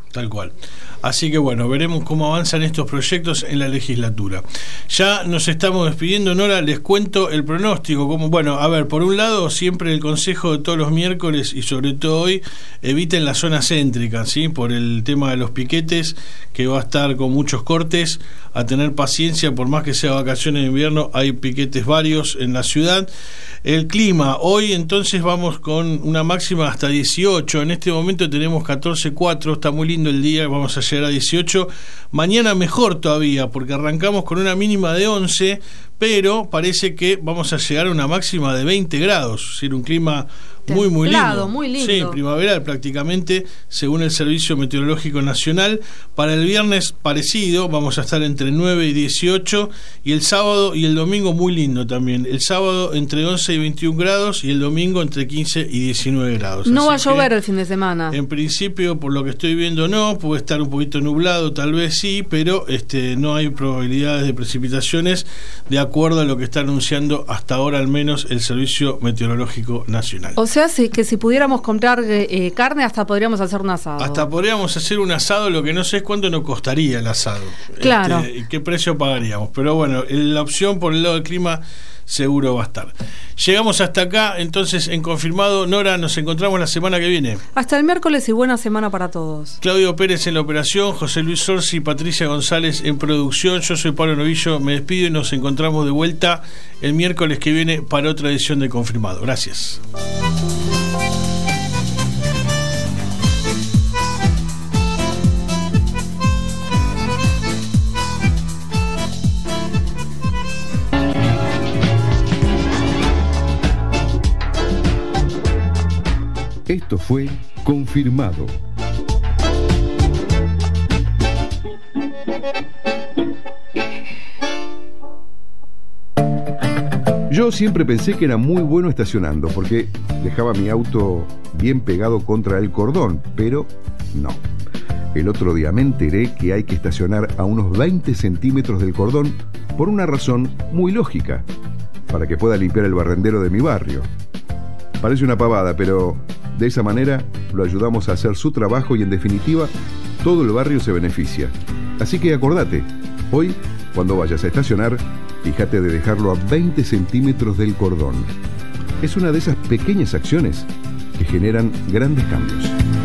Tal cual. Así que bueno, veremos cómo avanzan estos proyectos en la legislatura. Ya nos estamos despidiendo, Nora, les cuento el pronóstico. Como, bueno, a ver, por un lado, siempre el consejo de todos los miércoles y sobre todo hoy, eviten la zona céntrica, ¿sí? Por el tema de los piquetes, que va a estar con muchos cortes, a tener paciencia, por más que sea vacaciones de invierno, hay piquetes varios en la ciudad. El clima, hoy entonces vamos con una máxima hasta dieciocho, en este momento tenemos catorce coma cuatro, está muy lindo el día, vamos a llegar a dieciocho, mañana mejor todavía, porque arrancamos con una mínima de once, pero parece que vamos a llegar a una máxima de veinte grados, es decir, un clima muy muy lindo. muy lindo. Sí, primaveral prácticamente, según el Servicio Meteorológico Nacional. Para el viernes parecido, vamos a estar entre nueve y dieciocho, y el sábado y el domingo muy lindo también. El sábado entre once y veintiún grados y el domingo entre quince y diecinueve grados. No va a Así llover que, el fin de semana. en principio, por lo que estoy viendo, no, puede estar un poquito nublado, tal vez sí, pero este no hay probabilidades de precipitaciones de acuerdo a lo que está anunciando hasta ahora al menos el Servicio Meteorológico Nacional. O sea, sí, que si pudiéramos comprar eh, carne, hasta podríamos hacer un asado. Hasta podríamos hacer un asado, lo que no sé es cuánto nos costaría el asado. Claro. Este, y qué precio pagaríamos. Pero bueno, la opción por el lado del clima seguro va a estar. Llegamos hasta acá, entonces en Confirmado. Nora, nos encontramos la semana que viene. Hasta el miércoles y buena semana para todos. Claudio Pérez en la operación, José Luis Sorsi y Patricia González en producción. Yo soy Pablo Novillo, me despido y nos encontramos de vuelta el miércoles que viene para otra edición de Confirmado. Gracias. Esto fue Confirmado. Yo siempre pensé que era muy bueno estacionando porque dejaba mi auto bien pegado contra el cordón, pero no. El otro día me enteré que hay que estacionar a unos veinte centímetros del cordón por una razón muy lógica, para que pueda limpiar el barrendero de mi barrio. Parece una pavada, pero de esa manera lo ayudamos a hacer su trabajo y en definitiva todo el barrio se beneficia. Así que acordate, hoy cuando vayas a estacionar, fíjate de dejarlo a veinte centímetros del cordón. Es una de esas pequeñas acciones que generan grandes cambios.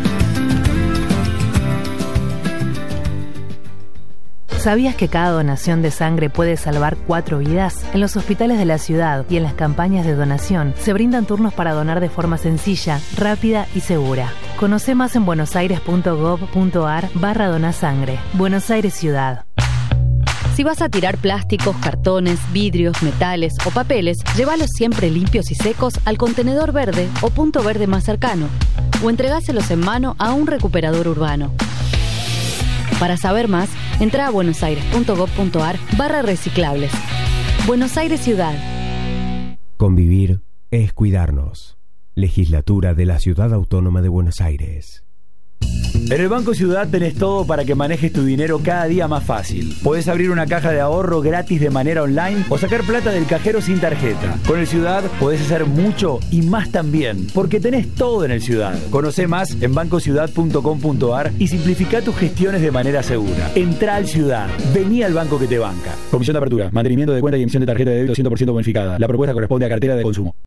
¿Sabías que cada donación de sangre puede salvar cuatro vidas? En los hospitales de la ciudad y en las campañas de donación se brindan turnos para donar de forma sencilla, rápida y segura. Conoce más en buenosaires.gov.ar barra donasangre. Buenos Aires Ciudad. Si vas a tirar plásticos, cartones, vidrios, metales o papeles, llévalos siempre limpios y secos al contenedor verde o punto verde más cercano, o entregáselos en mano a un recuperador urbano. Para saber más, entra a buenosaires.gov.ar barra reciclables. Buenos Aires Ciudad. Convivir es cuidarnos. Legislatura de la Ciudad Autónoma de Buenos Aires. En el Banco Ciudad tenés todo para que manejes tu dinero cada día más fácil. Podés abrir una caja de ahorro gratis de manera online o sacar plata del cajero sin tarjeta. Con el Ciudad podés hacer mucho y más también, porque tenés todo en el Ciudad. Conocé más en banco ciudad punto com punto ar y simplificá tus gestiones de manera segura. Entrá al Ciudad. Vení al banco que te banca. Comisión de apertura, mantenimiento de cuenta y emisión de tarjeta de débito cien por ciento bonificada. La propuesta corresponde a cartera de consumo.